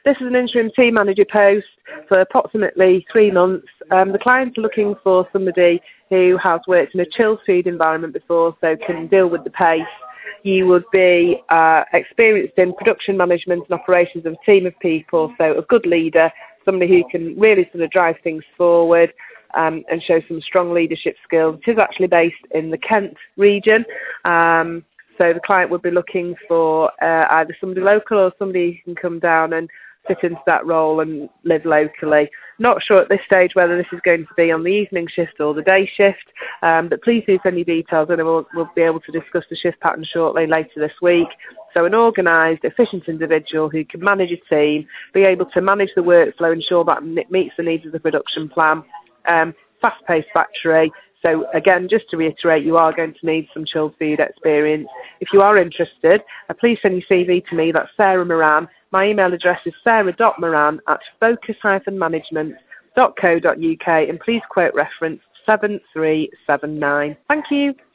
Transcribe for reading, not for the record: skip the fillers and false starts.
This is an interim team manager post for approximately 3 months. The client's looking for somebody who has worked in a chilled food environment before, so can deal with the pace. You would be experienced in production management and operations of a team of people, so a good leader, somebody who can really sort of drive things forward and show some strong leadership skills. It is actually based in the Kent region, so the client would be looking for either somebody local or somebody who can come down and fit into that role and live locally. Not sure at this stage whether this is going to be on the evening shift or the day shift, but please do send your details and we'll be able to discuss the shift pattern shortly later this week. So an organised, efficient individual who can manage a team, be able to manage the workflow, ensure that it meets the needs of the production plan, fast-paced factory. So again, just to reiterate, you are going to need some chilled food experience. If you are interested, please send your CV to me. That's Sarah Moran. My email address is sarah.moran@focus-management.co.uk, and please quote reference 7379. Thank you.